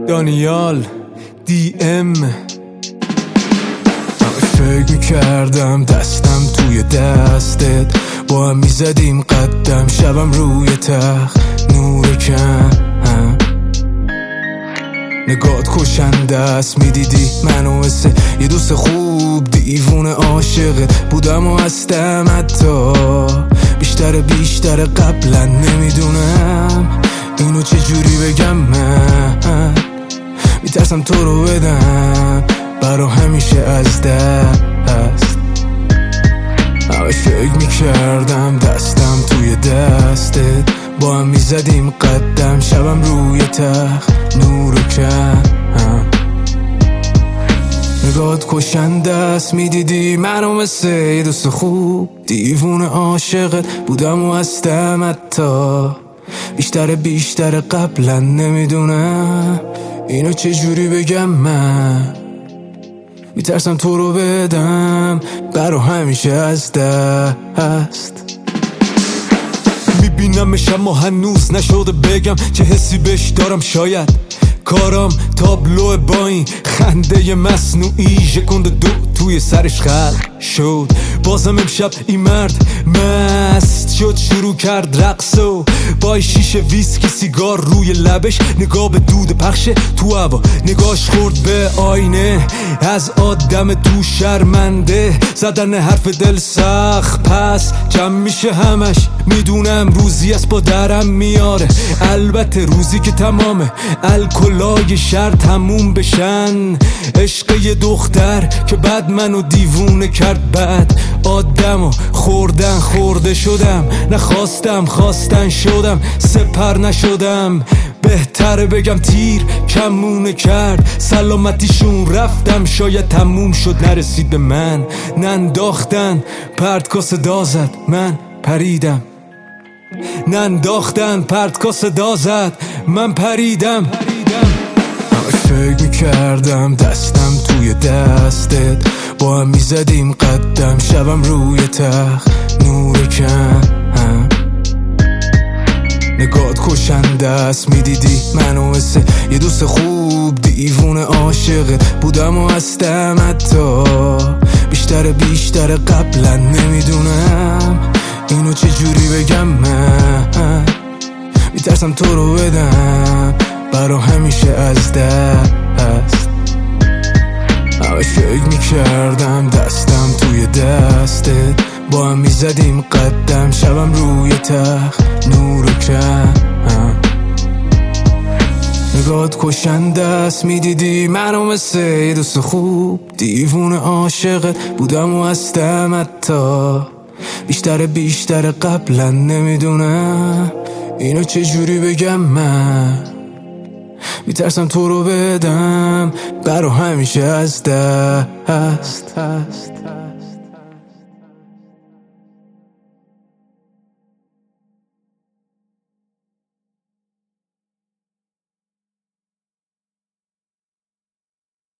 دانیال دی ام. فکر میکردم دستم توی دستت، با هم میزدیم قدم، شبم روی تخت نور کم. نگات کشنده است، میدیدی منو مثل یه دوست خوب، دیوونه عاشقت بودم و هستم، حتی بیشتر قبلا. نمیدونم اینو چجوری بگم، من میترسم تو رو بدم برا همیشه از دست. همش فکر میکردم دستم توی دستت، با هم میزدیم قدم، شبم روی تخت نور کم. نگات کشنده است، میدیدی منو مثل یه دوست خوب، دیوونه عاشقت بودم و هستم، حتی بیشتر قبلا. نمیدونم اینو چجوری بگم، من میترسم تو رو بدم برا همیشه از دست. میبینمش اما هنوز نشده بگم چه حسی بهش دارم، شاید کارم تابلو با این خنده مصنوعی ژکند دو توی سرش خلق شد. بازم امشب این مرد مست شد، شروع کرد رقص و با شیشه ویسکی سیگار روی لبش، نگاه به دود پخش تو هوا، نگاش خورد به آینه، از آدم تو شرمنده، زدن حرف دل سخت پس جمع میشه همش. میدونم روزی است با درم میاره، البته روزی که تمامه الکلای شهر تموم بشن. عشق یه دختر که بعد منو دیوونه کرد، بعد آدمو خورده شدم، نخواستم خواستن شدم، سپر نشدم. بهتره بگم تیر کمونه کرد، سلامتیشون رفتم، شاید تموم شد نرسید به من. ننداختن پرتکا صدا زد، من پریدم. ننداختن پرتکا صدا زد، من پریدم. فکر میکردم دستم توی دستت، با هم میزدیم قدم، شبم روی تخت نور کم. نگات کشنده است، میدیدی منو مثل یه دوست خوب، دیوونه عاشقت بودم و هستم، حتی بیشتر قبلا. نمیدونم اینو چجوری بگم، من میترسم تو رو بدم برا همیشه از دست. همش فکر میکردم دستم توی دستت، با هم میزدیم قدم، شبم روی تخت نور کم. نگات کشنده است، میدیدی منو مثل یه دوست خوب، دیوونه عاشقت بودم و هستم، حتی بیشتر قبلا. نمیدونم اینو چجوری بگم، من میترسم تو رو بدم برا همیشه از دست.